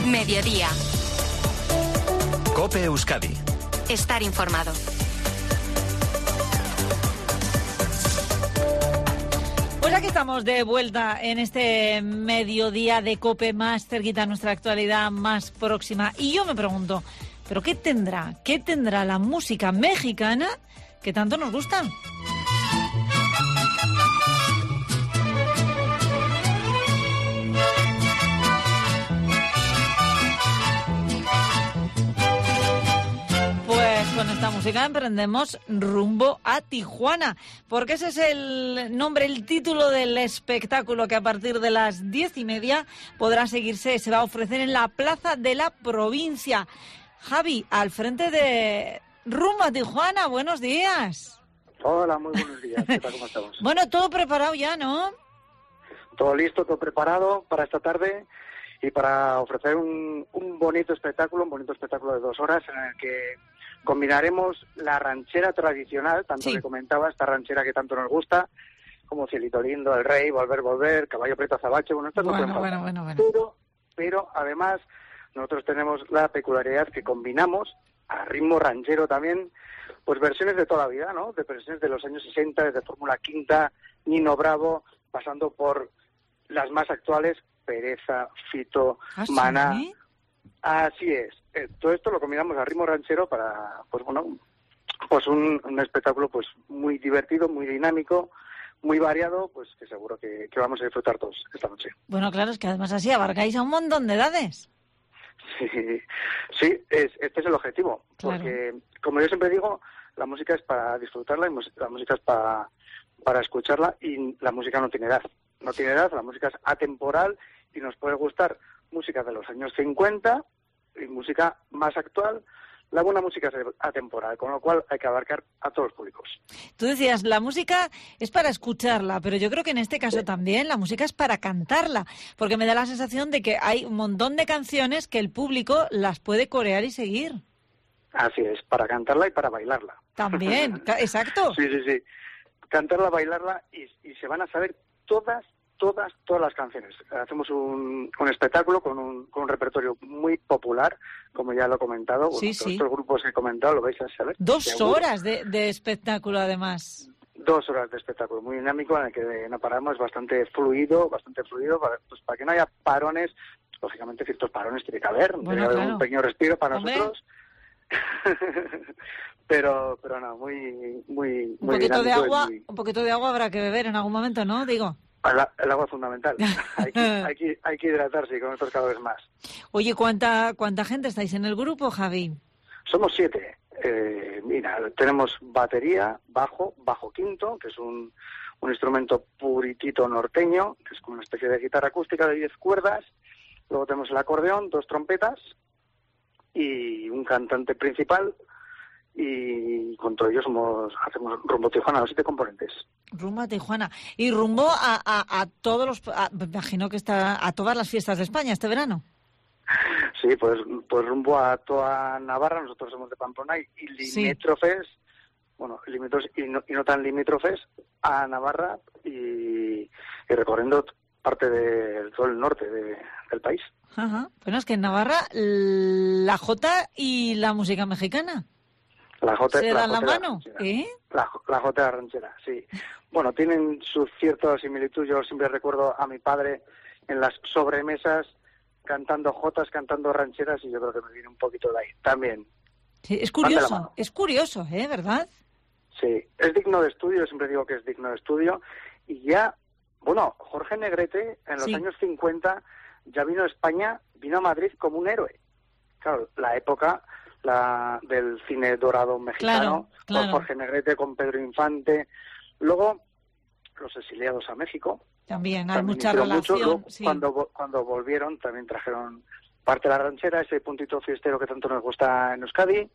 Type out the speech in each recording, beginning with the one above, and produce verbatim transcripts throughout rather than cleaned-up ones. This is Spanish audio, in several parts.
Mediodía. COPE Euskadi. Estar informado. Pues aquí estamos de vuelta en este mediodía de COPE, más cerquita a nuestra actualidad, más próxima. Y yo me pregunto, ¿pero qué tendrá? ¿Qué tendrá la música mexicana que tanto nos gusta? Con esta música emprendemos rumbo a Tijuana, porque ese es el nombre, el título del espectáculo que a partir de las diez y media podrá seguirse, se va a ofrecer en la Plaza de la Provincia. Javi, al frente de Rumbo a Tijuana, buenos días. Hola, muy buenos días. ¿Qué tal? ¿Cómo estamos? Bueno, todo preparado ya, ¿no? Todo listo, todo preparado para esta tarde y para ofrecer un, un bonito espectáculo, un bonito espectáculo de dos horas en el que combinaremos la ranchera tradicional, tanto sí. que comentaba, esta ranchera que tanto nos gusta, como Cielito Lindo, El Rey, Volver, Volver, Caballo Preto, Azabache, bueno, esto bueno, no puede bueno, bueno, bueno. Pero, pero además nosotros tenemos la peculiaridad que combinamos a ritmo ranchero también, pues versiones de toda la vida, ¿no? De versiones de los años sesenta, desde Fórmula Quinta, Nino Bravo, pasando por las más actuales, Pereza, Fito, ¿Ah, Maná. sí? Así es. Eh, todo esto lo combinamos a ritmo ranchero para, pues bueno, pues un, un espectáculo pues muy divertido, muy dinámico, muy variado, pues que seguro que, que vamos a disfrutar todos esta noche. Bueno, claro, es que además así abarcáis a un montón de edades. Sí, sí, es, este es el objetivo, Claro. porque como yo siempre digo, la música es para disfrutarla y mus- la música es para, para escucharla y la música no tiene edad. No tiene edad, la música es atemporal y nos puede gustar música de los años cincuenta y música más actual. La buena música es atemporal, con lo cual hay que abarcar a todos los públicos. Tú decías, la música es para escucharla, pero yo creo que en este caso también la música es para cantarla, porque me da la sensación de que hay un montón de canciones que el público las puede corear y seguir. Así es, para cantarla y para bailarla. También, ca- exacto. Sí, sí, sí. Cantarla, bailarla y, y se van a saber todas, todas, todas las canciones. Hacemos un, un espectáculo con un, con un repertorio muy popular, como ya lo he comentado. Bueno, Sí, todos sí. estos grupos que he comentado lo vais a saber. Dos seguro. horas de, de espectáculo, además. Dos horas de espectáculo muy dinámico en el que no paramos, bastante fluido, bastante fluido, para, pues para que no haya parones. Lógicamente ciertos parones tiene que haber, Bueno, tiene que haber claro. un pequeño respiro para Hombre. nosotros. pero pero no, muy muy Un muy poquito de dinámico y agua, muy- un poquito de agua habrá que beber en algún momento, ¿no? Digo. El, el agua es fundamental. hay, que, hay, que, hay que hidratarse y con esto cada vez más. Oye, ¿cuánta cuánta gente estáis en el grupo, Javi? Somos siete. Eh, mira, tenemos batería, bajo, bajo quinto, que es un, un instrumento puritito norteño, que es como una especie de guitarra acústica de diez cuerdas. Luego tenemos el acordeón, dos trompetas y un cantante principal. Y con todo ello somos, hacemos Rumbo Tijuana, los siete componentes. Rumbo a Tijuana. Y rumbo a, a, a todos los... a- me imagino que está a todas las fiestas de España este verano. Sí, pues, pues rumbo a toda Navarra, nosotros somos de Pamplona y, y Sí. limítrofes, bueno, limítrofes y no, y no tan limítrofes a Navarra y, y recorriendo parte de todo el norte de- del país. Ajá. Bueno, es que en Navarra la jota y la música mexicana La Jota, se la dan la jotera mano, ranchera. ¿eh? La, la jotera ranchera, sí. Bueno, tienen su cierta similitud. Yo siempre recuerdo a mi padre en las sobremesas cantando jotas, cantando rancheras y yo creo que me viene un poquito de ahí también. Sí, es Van de la curioso, mano. es curioso, ¿eh? ¿Verdad? Sí, es digno de estudio, yo siempre digo que es digno de estudio. Y ya, bueno, Jorge Negrete en los Sí. años cincuenta ya vino a España, vino a Madrid como un héroe. Claro, la época la del cine dorado mexicano, Claro, claro. con Jorge Negrete, con Pedro Infante. Luego, los exiliados a México. También hay también mucha hicieron mucho. relación. Luego, Sí. cuando, vo- cuando volvieron, también trajeron parte de la ranchera, ese puntito fiestero que tanto nos gusta en Euskadi.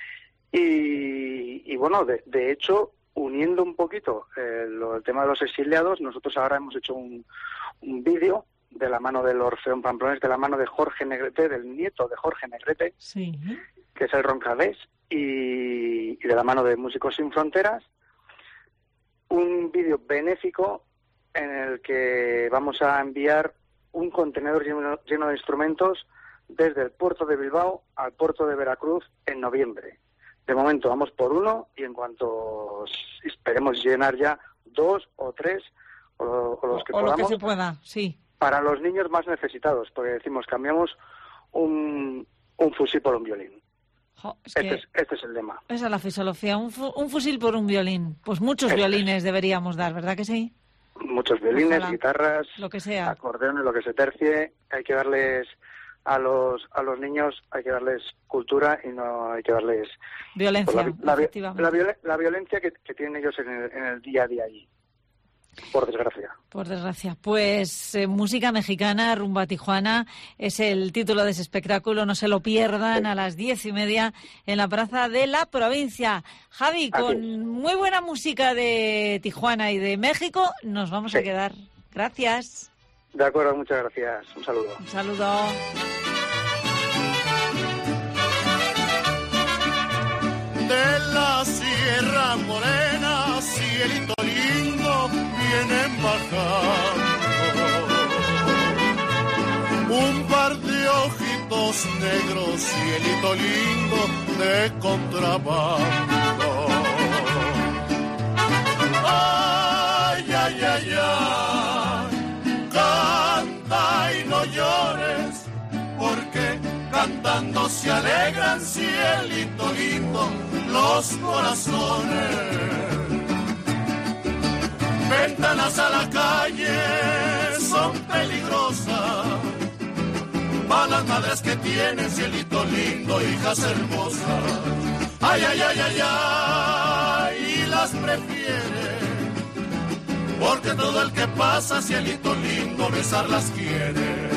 Y, y bueno, de, de hecho, uniendo un poquito eh, lo- el tema de los exiliados, nosotros ahora hemos hecho un, un vídeo de la mano del Orfeón Pamplonés, de la mano de Jorge Negrete, del nieto de Jorge Negrete, Sí. que es el Roncadés, y, y de la mano de Músicos Sin Fronteras, un vídeo benéfico en el que vamos a enviar un contenedor lleno, lleno de instrumentos desde el puerto de Bilbao al puerto de Veracruz en noviembre. De momento vamos por uno y en cuanto esperemos llenar ya dos o tres o, o los que o podamos. lo que se pueda, sí. Para los niños más necesitados, porque decimos cambiamos un, un fusil por un violín. Jo, es este, que es, este es el lema. Esa es la filosofía, un, fu un fusil por un violín. Pues muchos Este violines es. deberíamos dar, ¿verdad que sí? Muchos violines, Ojalá. guitarras, Lo que sea. acordeones, lo que se tercie. Hay que darles a los a los niños, hay que darles cultura y no hay que darles Violencia, pues, la, la, efectivamente. la, violen, la violencia que, que tienen ellos en el, en el día a día allí. Por desgracia. Por desgracia. Pues eh, música mexicana, Rumbo a Tijuana, es el título de ese espectáculo. No se lo pierdan, sí. A las diez y media en la Plaza de la Provincia. Javi, Aquí. Con muy buena música de Tijuana y de México, nos vamos sí. a quedar. Gracias. De acuerdo, muchas gracias. Un saludo. Un saludo. De la Sierra Morena, cielito lindo, vienen bajando un par de ojitos negros, cielito lindo, de contrabando. Ay, ay, ay, ay, canta y no llores, porque cantando se alegran, cielito lindo, los corazones. Ventanas a la calle son peligrosas, van las madres que tienen, cielito lindo, hijas hermosas. Ay, ay, ay, ay, ay, y las prefiere, porque todo el que pasa, cielito lindo, besarlas quiere.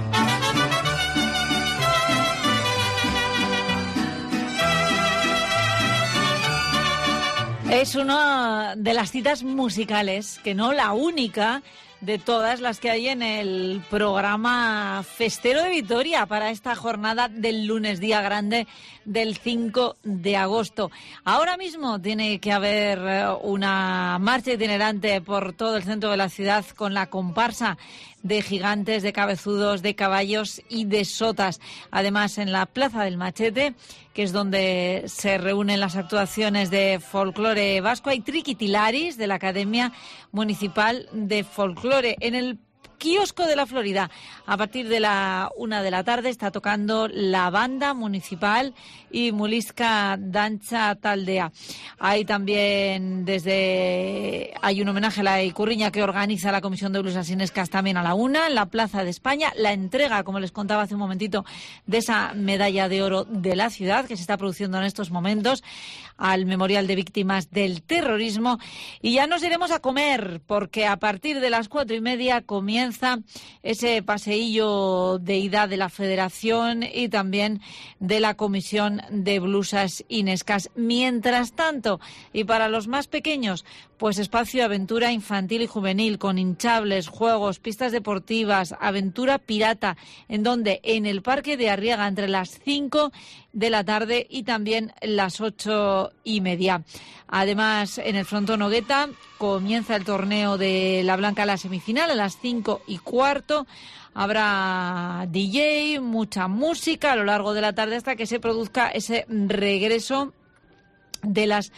Es una de las citas musicales, que no la única, de todas las que hay en el programa Festero de Vitoria para esta jornada del lunes, día grande del cinco de agosto. Ahora mismo tiene que haber una marcha itinerante por todo el centro de la ciudad con la comparsa de gigantes, de cabezudos, de caballos y de sotas. Además, en la Plaza del Machete, que es donde se reúnen las actuaciones de folclore vasco, hay triquitilaris de la Academia Municipal de Folclore. En el Kiosco de la Florida, a partir de la una de la tarde, está tocando la banda municipal y Mulisca Dancha Taldea. Hay también desde hay un homenaje a la Icurriña que organiza la Comisión de Blusas Inescas también a la una, en la Plaza de España, la entrega, como les contaba hace un momentito, de esa medalla de oro de la ciudad que se está produciendo en estos momentos al Memorial de Víctimas del Terrorismo. Y ya nos iremos a comer, porque a partir de las cuatro y media comienza ese paseillo de ida de la Federación y también de la Comisión de Blusas Inescas. Mientras tanto, y para los más pequeños, pues espacio de aventura infantil y juvenil con hinchables, juegos, pistas deportivas, aventura pirata, en donde en el Parque de Arriaga entre las cinco de la tarde y también las ocho y media. Además, en el Frontón Nogueta comienza el torneo de la Blanca, la semifinal, a las cinco y cuarto. Habrá D J, mucha música a lo largo de la tarde hasta que se produzca ese regreso de las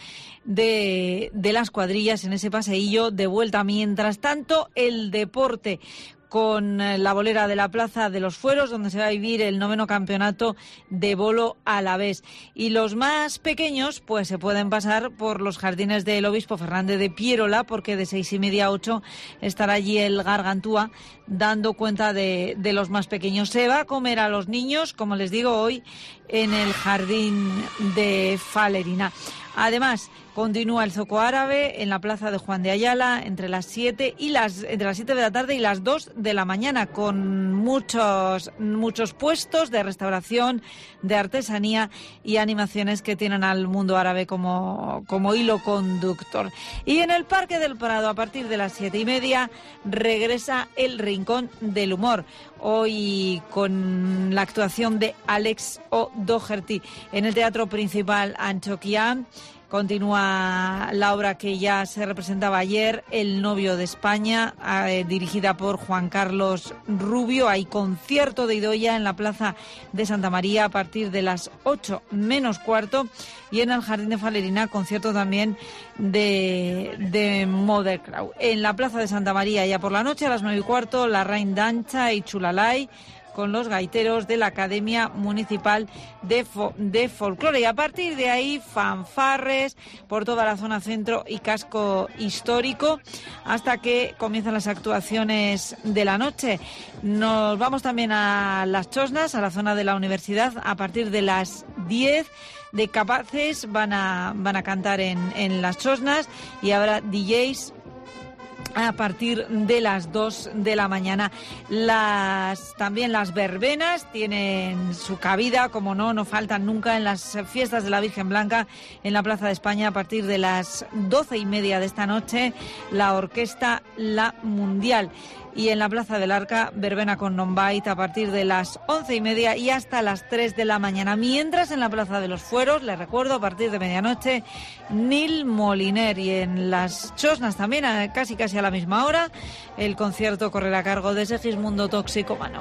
de, de las cuadrillas en ese paseillo de vuelta. Mientras tanto, el deporte con la bolera de la Plaza de los Fueros, donde se va a vivir el noveno campeonato de bolo alavés. Y los más pequeños, pues se pueden pasar por los jardines del Obispo Fernández de Pierola, porque de seis y media a ocho estará allí el Gargantúa dando cuenta de, de los más pequeños. Se va a comer a los niños, como les digo, hoy en el jardín de Falerina. Además, continúa el Zoco Árabe en la Plaza de Juan de Ayala entre las siete y las entre las siete de la tarde y las dos de la mañana, con muchos muchos puestos de restauración, de artesanía y animaciones que tienen al mundo árabe como, como hilo conductor. Y en el Parque del Prado, a partir de las siete y media, regresa el Rincón del Humor. Hoy con la actuación de Alex O'Doherty en el Teatro Principal Antioquia. Continúa la obra que ya se representaba ayer, El novio de España, eh, dirigida por Juan Carlos Rubio. Hay concierto de Idoia en la Plaza de Santa María a partir de las ocho menos cuarto, y en el Jardín de Falerina concierto también de, de Mother Crow. En la Plaza de Santa María ya por la noche a las nueve y cuarto, La Rain Dancha y Chulalay, con los gaiteros de la Academia Municipal de, Fo- de Folclore. Y a partir de ahí, fanfarres por toda la zona centro y casco histórico, hasta que comienzan las actuaciones de la noche. Nos vamos también a Las Chosnas, a la zona de la universidad, a partir de las diez. De Capaces van a, van a cantar en, en Las Chosnas, y habrá D Js a partir de las dos de la mañana. Las, también las verbenas tienen su cabida, como no, no faltan nunca, en las fiestas de la Virgen Blanca en la Plaza de España a partir de las doce y media de esta noche, la orquesta La Mundial. Y en la Plaza del Arca, verbena con Nombait a partir de las once y media y hasta las tres de la mañana. Mientras en la Plaza de los Fueros, les recuerdo, a partir de medianoche, Nil Moliner. Y en Las Chosnas también, casi casi a la misma hora, el concierto correrá a cargo de Segismundo Toxicómano.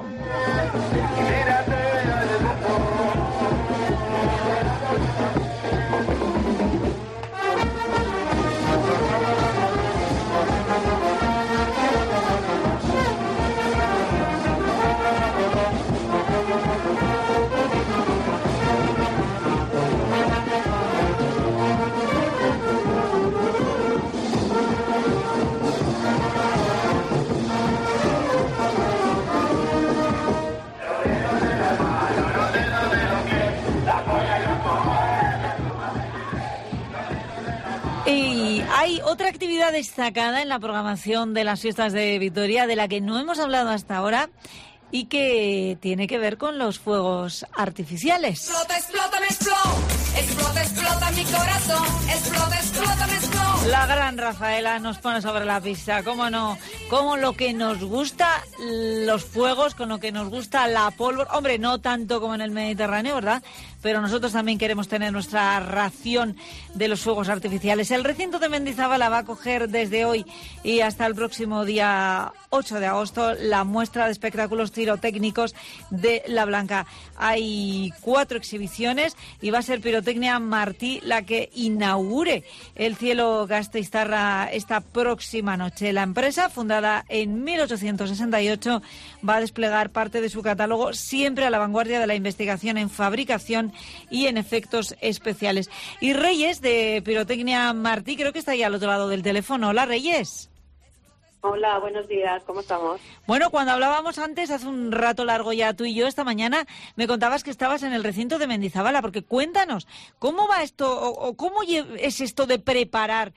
Y hay otra actividad destacada en la programación de las fiestas de Vitoria de la que no hemos hablado hasta ahora y que tiene que ver con los fuegos artificiales. Explota, explota, me explota, explota, explota mi corazón, explota, explota, me explota. La gran Rafaela nos pone sobre la pista, cómo no, cómo lo que nos gusta los fuegos, con lo que nos gusta la pólvora, hombre, no tanto como en el Mediterráneo, ¿verdad? Pero nosotros también queremos tener nuestra ración de los fuegos artificiales. El recinto de Mendizábal va a acoger desde hoy y hasta el próximo día ocho de agosto la muestra de espectáculos tirotécnicos de La Blanca. Hay cuatro exhibiciones y va a ser Pirotecnia Martí la que inaugure el cielo gasteiztarra esta próxima noche. La empresa, fundada en mil ochocientos sesenta y ocho, va a desplegar parte de su catálogo siempre a la vanguardia de la investigación en fabricación y en efectos especiales. Y Reyes, de Pirotecnia Martí, creo que está ahí al otro lado del teléfono. Hola, Reyes. Hola, buenos días, ¿cómo estamos? Bueno, cuando hablábamos antes, hace un rato largo ya tú y yo, esta mañana, me contabas que estabas en el recinto de Mendizábal, porque cuéntanos, ¿cómo va esto, o, o cómo es esto de preparar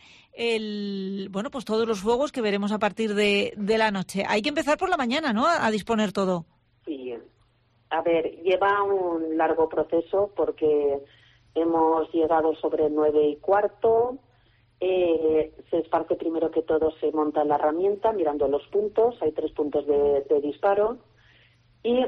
el, bueno, pues todos los fuegos que veremos a partir de, de la noche? Hay que empezar por la mañana, ¿no?, a, a disponer todo. Sí, a ver, lleva un largo proceso porque hemos llegado sobre nueve y cuarto. Eh, se esparce primero que todo, se monta la herramienta mirando los puntos, hay tres puntos de, de disparo, y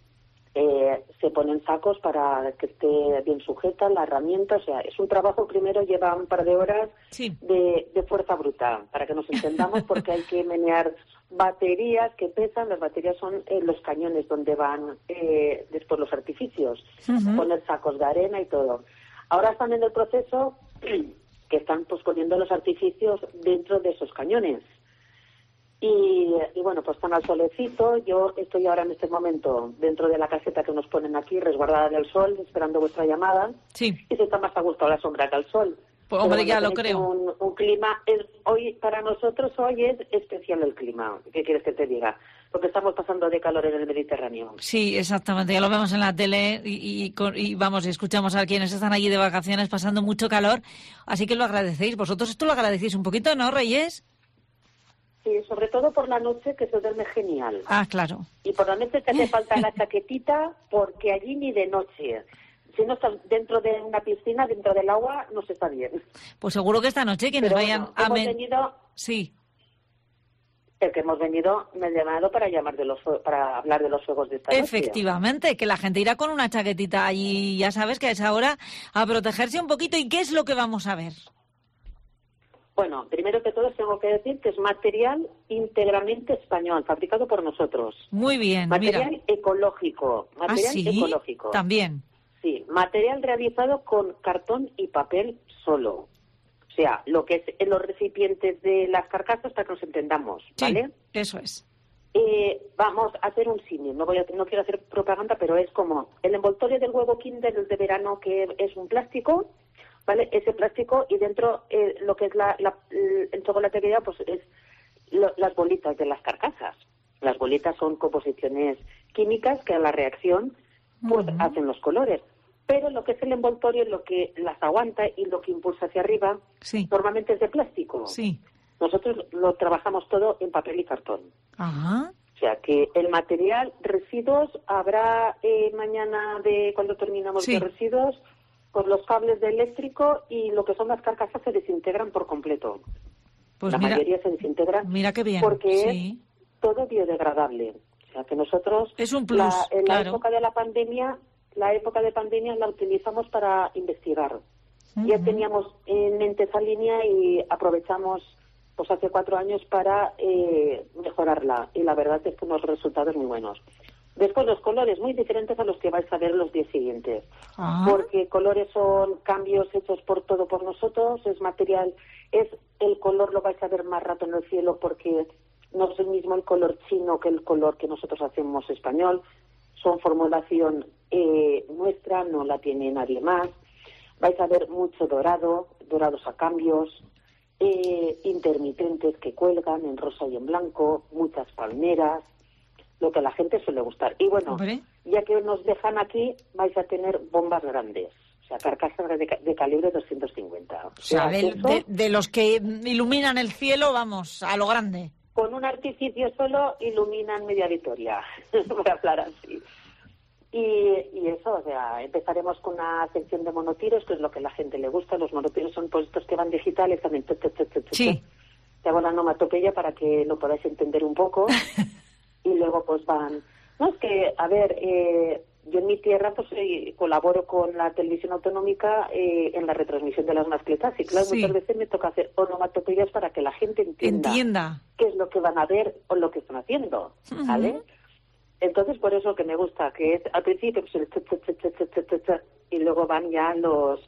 eh, se ponen sacos para que esté bien sujeta la herramienta. O sea, es un trabajo, primero lleva un par de horas sí. de, de fuerza bruta, para que nos entendamos, porque hay que menear baterías que pesan. Las baterías son eh, los cañones donde van eh, después los artificios, uh-huh. poner sacos de arena y todo. Ahora están en el proceso que están pues poniendo los artificios dentro de esos cañones. Y, y bueno, pues están al solecito. Yo estoy ahora en este momento dentro de la caseta que nos ponen aquí, resguardada del sol, esperando vuestra llamada. Sí. Y se está más a gusto a la sombra que al sol. Pues hombre, ya lo creo. Un, un clima, es, hoy para nosotros hoy es especial el clima. ¿Qué quieres que te diga? Porque estamos pasando de calor en el Mediterráneo. Sí, exactamente. Ya lo vemos en la tele y, y, y vamos, escuchamos a quienes están allí de vacaciones pasando mucho calor. Así que lo agradecéis. Vosotros esto lo agradecéis un poquito, ¿no, Reyes? Sí, sobre todo por la noche, que se duerme genial. Ah, claro. Y por la noche te hace falta la chaquetita, porque allí ni de noche. Si no estás dentro de una piscina, dentro del agua, no se está bien. Pues seguro que esta noche quienes Pero vayan bueno, a... hemos Men... tenido... Sí. El que hemos venido, me he llamado para llamar de los para hablar de los fuegos de esta noche. Efectivamente, que la gente irá con una chaquetita allí, ya sabes que a esa hora a protegerse un poquito. ¿Y qué es lo que vamos a ver? Bueno, primero que todo tengo que decir que es material íntegramente español, fabricado por nosotros. Muy bien, material mira. ecológico, material ¿Ah, sí? ecológico. También. Sí, material realizado con cartón y papel solo. O sea, lo que es en los recipientes de las carcasas, para que nos entendamos, ¿vale? Sí, eso es. Eh, vamos a hacer un símil, no voy a, no quiero hacer propaganda, pero es como el envoltorio del huevo Kinder el de verano, que es un plástico, ¿vale? Ese plástico, y dentro eh, lo que es la, la, el chocolate que lleva, pues es lo, las bolitas de las carcasas. Las bolitas son composiciones químicas que a la reacción pues uh-huh. hacen los colores. Pero lo que es el envoltorio, lo que las aguanta y lo que impulsa hacia arriba, sí. normalmente es de plástico. Sí. Nosotros lo trabajamos todo en papel y cartón. Ajá. O sea, que el material, residuos, habrá eh, mañana, de cuando terminamos sí. de residuos, pues los cables de eléctrico y lo que son las carcasas se desintegran por completo. Pues la mira, mayoría se desintegran. Mira qué bien. Porque sí. es todo biodegradable. O sea, que nosotros, es un plus, la, en claro. la época de la pandemia, la época de pandemia la utilizamos para investigar. Uh-huh. Ya teníamos en mente esa línea y aprovechamos pues hace cuatro años para eh, mejorarla. Y la verdad es que unos resultados muy buenos. Después los colores muy diferentes a los que vais a ver los días siguientes. Ah. Porque colores son cambios hechos por todo por nosotros, es material, es el color lo vais a ver más rato en el cielo porque no es el mismo el color chino que el color que nosotros hacemos español. Son formulación eh, nuestra, no la tiene nadie más. Vais a ver mucho dorado, dorados a cambios, eh, intermitentes que cuelgan en rosa y en blanco, muchas palmeras, lo que a la gente suele gustar. Y bueno, ¿Hombre? ya que nos dejan aquí, vais a tener bombas grandes, o sea, carcasas de, de calibre doscientos cincuenta. O sea, de, eso, de, de los que iluminan el cielo, vamos, a lo grande. Con un artificio solo iluminan media Vitoria, voy a hablar así. Y, y eso, o sea, empezaremos con una sección de monotiros, que es lo que a la gente le gusta. Los monotiros son pues estos que van digitales, también. Te, te, te, te, sí. te hago la onomatopeya para que lo podáis entender un poco. Y luego pues van... No, es que, a ver, eh, yo en mi tierra pues eh, colaboro con la televisión autonómica eh, en la retransmisión de las mascletas y claro, sí. muchas veces me toca hacer onomatopeyas para que la gente entienda, entienda qué es lo que van a ver o lo que están haciendo, ¿vale? Uh-huh. Entonces, por eso que me gusta, que es al principio pues, el ch, ch, ch, ch, ch, ch, ch, y luego van ya los...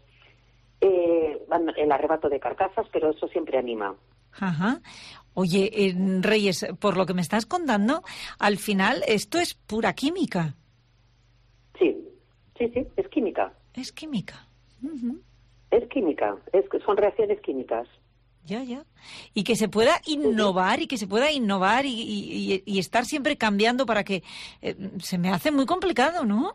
Eh, van el arrebato de carcasas, pero eso siempre anima. Ajá. Oye, eh, Reyes, por lo que me estás contando, al final esto es pura química. Sí, sí, sí, es química. Es química. Uh-huh. Es química, es, son reacciones químicas. Ya, ya. Y que se pueda innovar sí. y que se pueda innovar y, y, y estar siempre cambiando para que... Eh, se me hace muy complicado, ¿no?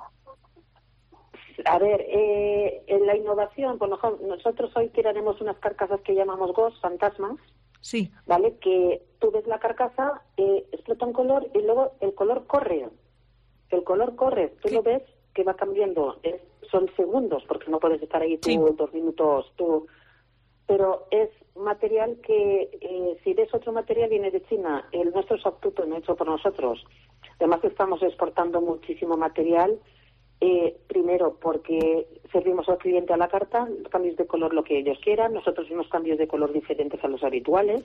A ver, eh, en la innovación, pues nosotros hoy tiraremos unas carcasas que llamamos ghost, fantasmas. Sí. ¿Vale? Que tú ves la carcasa, eh, explota un color y luego el color corre. El color corre, tú ¿Qué? lo ves que va cambiando. Es, son segundos, porque no puedes estar ahí tú sí. dos minutos, tú... Pero es material que, eh, si ves otro material, viene de China. El nuestro es autóctono, hecho por nosotros. Además, estamos exportando muchísimo material. Eh, primero, porque servimos al cliente a la carta, cambios de color lo que ellos quieran, nosotros unos cambios de color diferentes a los habituales.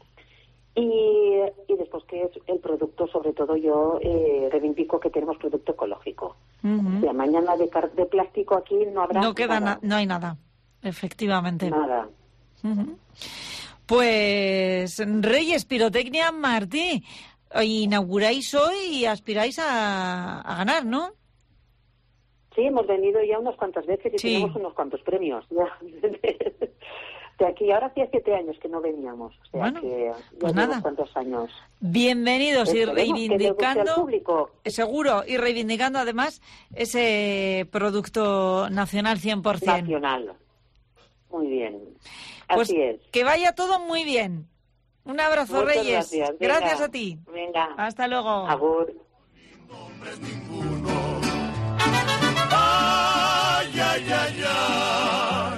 Y, y después, que es el producto, sobre todo yo eh, reivindico que tenemos producto ecológico. Uh-huh. O sea, mañana de, car- de plástico aquí no habrá No queda nada. Na- no hay nada, efectivamente. Nada. Uh-huh. Pues Reyes Pirotecnia Martí, inauguráis hoy y aspiráis a, a ganar, ¿no? Sí, hemos venido ya unas cuantas veces y sí. tenemos unos cuantos premios. De aquí, ahora hacía siete años que no veníamos. O sea, bueno, que pues nada. cuantos años. Bienvenidos Esperemos y reivindicando, público. seguro, y reivindicando además ese producto nacional cien por ciento. Nacional. Muy bien. Así pues es. Que vaya todo muy bien. Un abrazo, Muchas Reyes. Gracias. gracias a ti. Venga. Hasta luego. Agur. Ay, ay, ay, ay,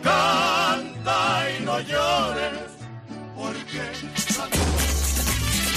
canta y no llores, porque...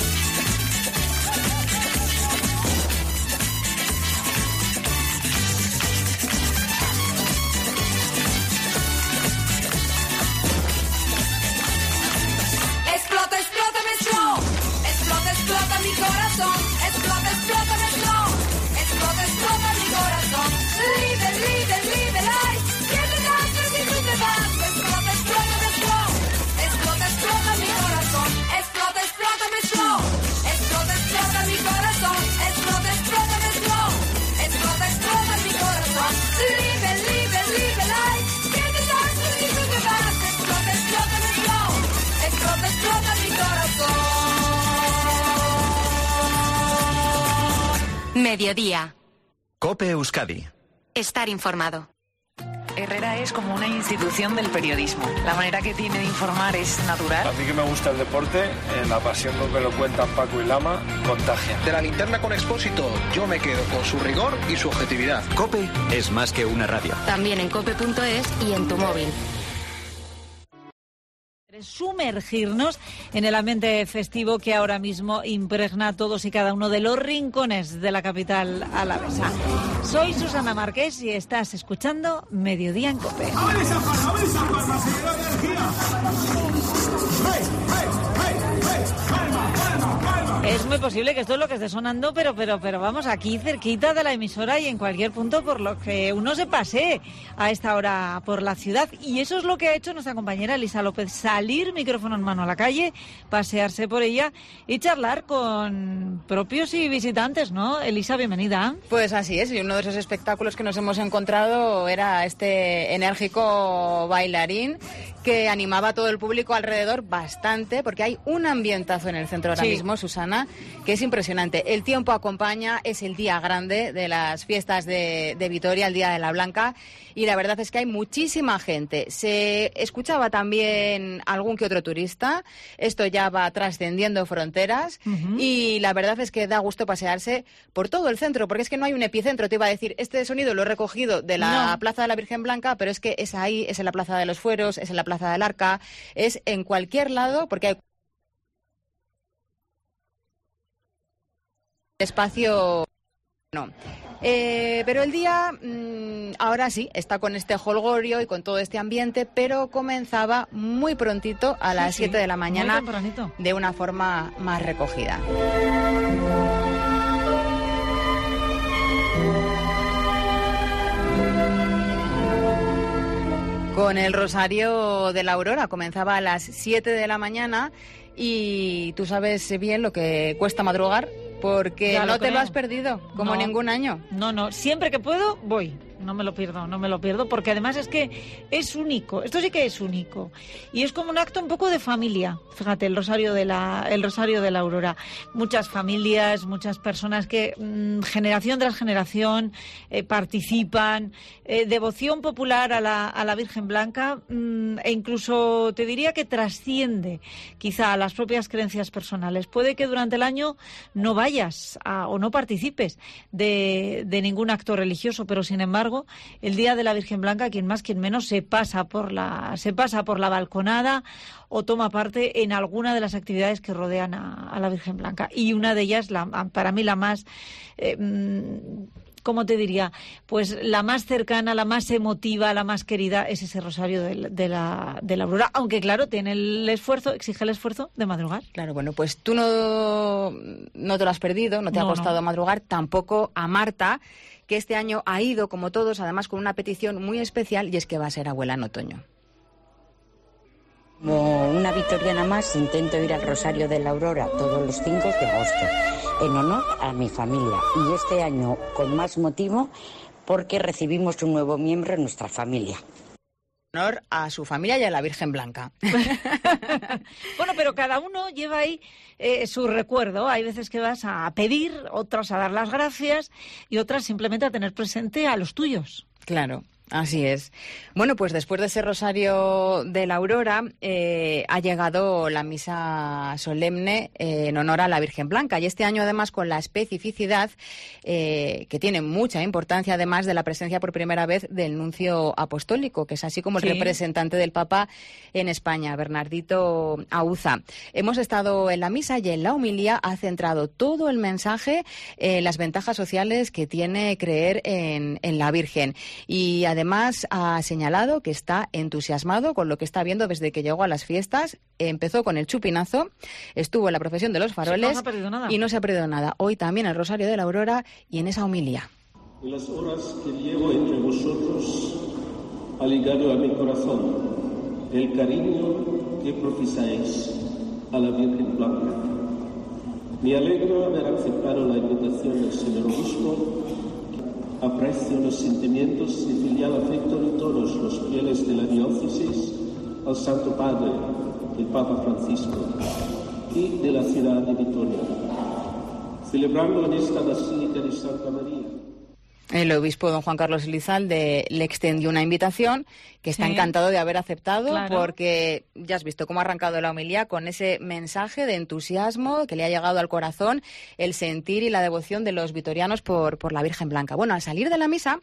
Mediodía. COPE Euskadi. Estar informado. Herrera es como una institución del periodismo. La manera que tiene de informar es natural. A mí que me gusta el deporte, eh, la pasión con que lo cuentan Paco y Lama, contagia. De la linterna con Expósito, yo me quedo con su rigor y su objetividad. COPE es más que una radio. También en cope punto es y en tu móvil. Sumergirnos en el ambiente festivo que ahora mismo impregna todos y cada uno de los rincones de la capital alavesa. Soy Susana Márquez y estás escuchando Mediodía en COPE. ¡A ver esa palma, a ver esa palma, señora energía! ¡Hey, hey, hey, hey! ¡Palma, palma, palma! Es muy posible que esto es lo que esté sonando, pero, pero, pero vamos, aquí cerquita de la emisora y en cualquier punto por lo que uno se pase a esta hora por la ciudad. Y eso es lo que ha hecho nuestra compañera Elisa López, salir micrófono en mano a la calle, pasearse por ella y charlar con propios y visitantes, ¿no? Elisa, bienvenida. Pues así es, y uno de esos espectáculos que nos hemos encontrado era este enérgico bailarín que animaba a todo el público alrededor bastante, porque hay un ambientazo en el centro ahora sí. mismo, Susana, que es impresionante. El tiempo acompaña, es el día grande de las fiestas de, de Vitoria, el Día de la Blanca, y la verdad es que hay muchísima gente. Se escuchaba también algún que otro turista, esto ya va trascendiendo fronteras, uh-huh. y la verdad es que da gusto pasearse por todo el centro, porque es que no hay un epicentro. Te iba a decir, este sonido lo he recogido de la no. Plaza de la Virgen Blanca, pero es que es ahí, es en la Plaza de los Fueros, es en la Plaza del Arca, es en cualquier lado, porque hay espacio. No. Eh, pero el día, mmm, ahora sí, está con este jolgorio y con todo este ambiente, pero comenzaba muy prontito, a las siete sí, sí. de la mañana, de una forma más recogida. Con el Rosario de la Aurora comenzaba a las siete de la mañana y tú sabes bien lo que cuesta madrugar, porque ya no te creo. Lo has perdido, como no, ningún año. No, no, siempre que puedo voy. No me lo pierdo, no me lo pierdo, porque además es que es único, esto sí que es único. Y es como un acto un poco de familia, fíjate, el Rosario de la, el Rosario de la Aurora. Muchas familias, muchas personas que mmm, generación tras generación eh, participan, eh, devoción popular a la, a la Virgen Blanca, mmm, e incluso te diría que trasciende quizá a las propias creencias personales. Puede que durante el año no vayas a, o no participes de, de ningún acto religioso, pero sin embargo el Día de la Virgen Blanca, quien más, quien menos, se pasa por la se pasa por la balconada o toma parte en alguna de las actividades que rodean a, a la Virgen Blanca. Y una de ellas, la, para mí la más, eh, ¿cómo te diría? Pues la más cercana, la más emotiva, la más querida, es ese Rosario de, de, la, de la Aurora. Aunque, claro, tiene el esfuerzo, exige el esfuerzo de madrugar. Claro, bueno, pues tú no, no te lo has perdido, no te no, ha costado no. madrugar, tampoco a Marta, que este año ha ido, como todos, además con una petición muy especial, y es que va a ser abuela en otoño. Como una vitoriana más, intento ir al Rosario de la Aurora todos los cinco de agosto, en honor a mi familia. Y este año con más motivo, porque recibimos un nuevo miembro en nuestra familia. Honor a su familia y a la Virgen Blanca. Bueno, pero cada uno lleva ahí eh, su recuerdo. Hay veces que vas a pedir, otras a dar las gracias y otras simplemente a tener presente a los tuyos. Claro. Así es. Bueno, pues después de ese Rosario de la Aurora eh, ha llegado la misa solemne eh, en honor a la Virgen Blanca, y este año además con la especificidad eh, que tiene mucha importancia, además de la presencia por primera vez del nuncio apostólico, que es así como el sí. representante del Papa en España, Bernardito Auza. Hemos estado en la misa y en la homilía ha centrado todo el mensaje en las ventajas sociales que tiene creer en, en la Virgen, y además ha señalado que está entusiasmado con lo que está viendo desde que llegó a las fiestas. Empezó con el chupinazo, estuvo en la procesión de los faroles, sí, no se ha perdido nada. Y no se ha perdido nada. Hoy también el Rosario de la Aurora y en esa homilía. En las horas que llevo entre vosotros ha ligado a mi corazón el cariño que profisáis a la Virgen Blanca. Me alegro haber aceptado la invitación del señor obispo. Aprecio los sentimientos y filial afecto de todos los fieles de la diócesis al Santo Padre, el Papa Francisco, y de la ciudad de Vitoria. celebrando nesta Basílica de Santa María. El obispo don Juan Carlos Elizalde le extendió una invitación que está Sí. encantado de haber aceptado, Claro. porque ya has visto cómo ha arrancado la homilía con ese mensaje de entusiasmo que le ha llegado al corazón, el sentir y la devoción de los vitorianos por, por la Virgen Blanca. Bueno, al salir de la misa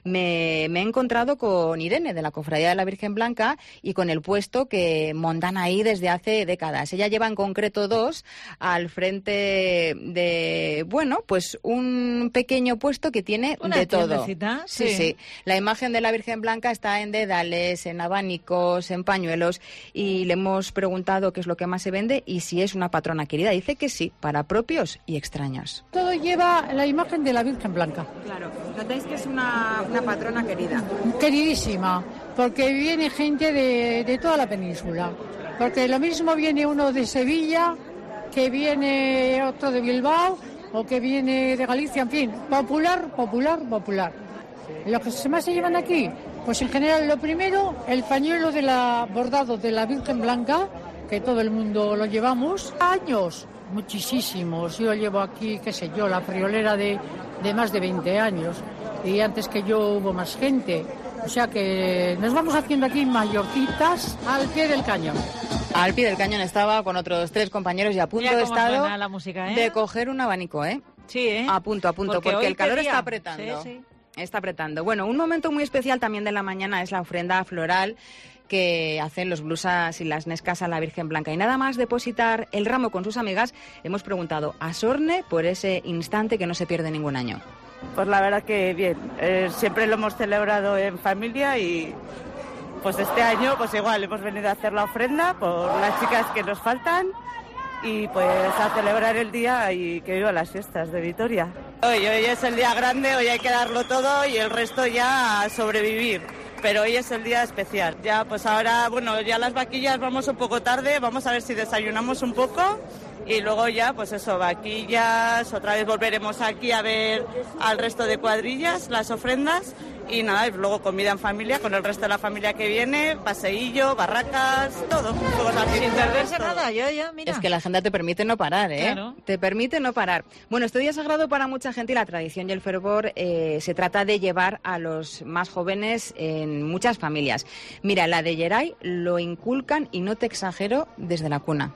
me, me he encontrado con Irene de la Cofradía de la Virgen Blanca y con el puesto que montan ahí desde hace décadas. Ella lleva en concreto dos al frente de, bueno, pues un pequeño puesto que tiene Una de todo. tiendecita, Sí, sí. sí. La imagen de la Virgen Blanca está en dedales, en abanicos, en pañuelos, y le hemos preguntado qué es lo que más se vende y si es una patrona querida. Dice que sí, para propios y extraños. Todo lleva la imagen de la Virgen Blanca. Claro, notáis que es una, una patrona querida. Queridísima, porque viene gente de, de toda la península. Porque lo mismo viene uno de Sevilla, que viene otro de Bilbao, o que viene de Galicia, en fin, popular, popular, popular. Lo que más se llevan aquí, pues en general lo primero, el pañuelo de la bordado de la Virgen Blanca, que todo el mundo lo llevamos. Años, muchísimos. Yo llevo aquí, qué sé yo, la friolera de, de más de veinte años. Y antes que yo hubo más gente. O sea que nos vamos haciendo aquí mayorcitas al pie del cañón. Al pie del cañón estaba con otros tres compañeros y a punto Mira de cómo estado suena la música, ¿eh? de coger un abanico, ¿eh? Sí, ¿eh? A punto, a punto, Porque porque, hoy el calor qué día. está apretando. Sí, sí. Está apretando. Bueno, un momento muy especial también de la mañana es la ofrenda floral que hacen los blusas y las nescas a la Virgen Blanca. Y nada más depositar el ramo con sus amigas, hemos preguntado a Sorne por ese instante que no se pierde ningún año. Pues la verdad que bien, eh, siempre lo hemos celebrado en familia y pues este año pues igual hemos venido a hacer la ofrenda por las chicas que nos faltan y pues a celebrar el día y que viva las fiestas de Vitoria. Hoy, hoy es el día grande, hoy hay que darlo todo y el resto ya a sobrevivir. Pero hoy es el día especial. Ya pues ahora, bueno, ya las vaquillas vamos un poco tarde, vamos a ver si desayunamos un poco y luego ya pues eso, vaquillas, otra vez volveremos aquí a ver al resto de cuadrillas, las ofrendas y nada, y luego comida en familia con el resto de la familia que viene, paseillo, barracas, todo. Sin perderse nada, ya, ya, mira. Es que la agenda te permite no parar, ¿eh? Claro. Te permite no parar. Bueno, este día es sagrado para mucha gente y la tradición y el fervor eh, se trata de llevar a los más jóvenes en muchas familias. Mira, la de Geray lo inculcan, y no te exagero, desde la cuna.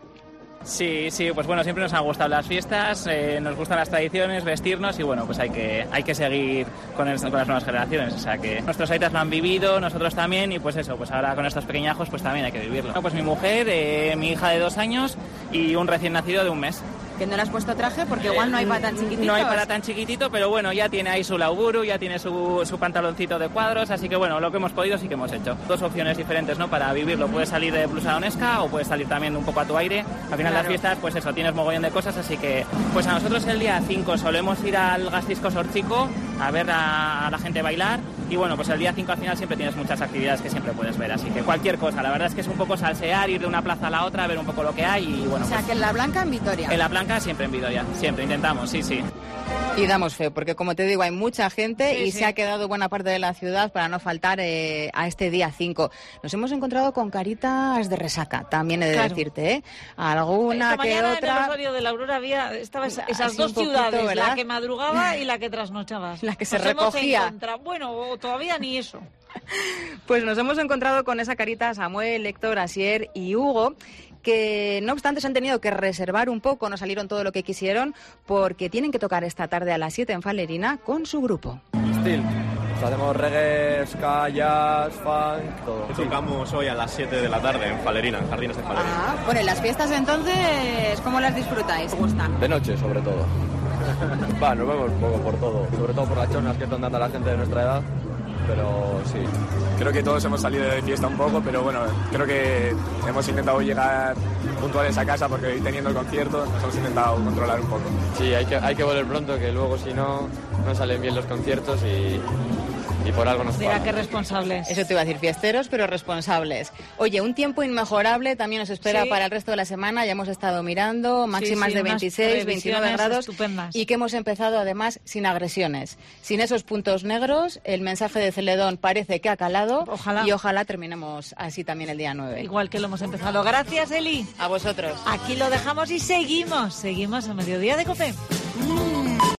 Sí, sí, pues bueno, siempre nos han gustado las fiestas, eh, nos gustan las tradiciones, vestirnos y bueno, pues hay que hay que seguir con, el, con las nuevas generaciones, o sea que nuestros aitas lo han vivido, nosotros también y pues eso, pues ahora con estos pequeñajos pues también hay que vivirlo. Bueno, pues mi mujer, eh, mi hija de dos años y un recién nacido de un mes. ¿Que no le has puesto traje? Porque igual no hay para tan chiquitito. No hay para tan chiquitito, pero bueno, ya tiene ahí su lauburu, ya tiene su, su pantaloncito de cuadros, así que bueno, lo que hemos podido sí que hemos hecho. Dos opciones diferentes, ¿no? Para vivirlo, puedes salir de blusa onesca o puedes salir también un poco a tu aire. Al final Claro. las fiestas, pues eso, tienes mogollón de cosas, así que pues a nosotros el día cinco solemos ir al Gastisco Sorchico a ver a, a la gente bailar y bueno, pues el día cinco al final siempre tienes muchas actividades que siempre puedes ver, así que cualquier cosa, la verdad es que es un poco salsear, ir de una plaza a la otra, ver un poco lo que hay y bueno. O sea, pues, que en la Blanca, en Vitoria. en la Blanca siempre en Vitoria, siempre intentamos, sí, sí. Y damos fe, porque como te digo, hay mucha gente Sí, y sí. se ha quedado buena parte de la ciudad para no faltar eh, a este día cinco. Nos hemos encontrado con caritas de resaca, también he de Claro. decirte, ¿eh? Alguna Esta que mañana en el otra. Rosario de la Aurora había estaba esa- esas Así dos un poquito, ciudades, ¿verdad? la que madrugaba y la que trasnochaba. La que se Nos hemos recogía. encontrado- Bueno, o todavía ni eso. Pues nos hemos encontrado con esa carita Samuel, Héctor, Asier y Hugo, que no obstante se han tenido que reservar un poco, no salieron todo lo que quisieron, porque tienen que tocar esta tarde a las siete en Falerina con su grupo. Steel. Hacemos reggae, ska, jazz, funk, todo. Tocamos hoy a las siete de la tarde en Falerina, en Jardines de Falerina. Ah, bueno, ¿y las fiestas entonces cómo las disfrutáis? ¿Os gustan? De noche, sobre todo. Va, nos vemos un poco por todo, sobre todo por las chonas que están dando a la gente de nuestra edad, pero sí. Creo que todos hemos salido de fiesta un poco, pero bueno, creo que hemos intentado llegar puntuales a casa porque hoy teniendo el concierto nos hemos intentado controlar un poco. Sí, hay que, hay que volver pronto, que luego si no, no salen bien los conciertos y, y por algo nos Mira pagan. qué responsables. Eso te iba a decir, fiesteros, pero responsables. Oye, un tiempo inmejorable también nos espera Sí. para el resto de la semana. Ya hemos estado mirando, máximas sí, de unas veintiséis, veintinueve previsiones grados. estupendas. Y que hemos empezado además sin agresiones, sin esos puntos negros. El mensaje de Celedón parece que ha calado. Ojalá. Y ojalá terminemos así también el día nueve. Igual que lo hemos empezado. Gracias, Eli. A vosotros. Aquí lo dejamos y seguimos, seguimos a Mediodía de COPE.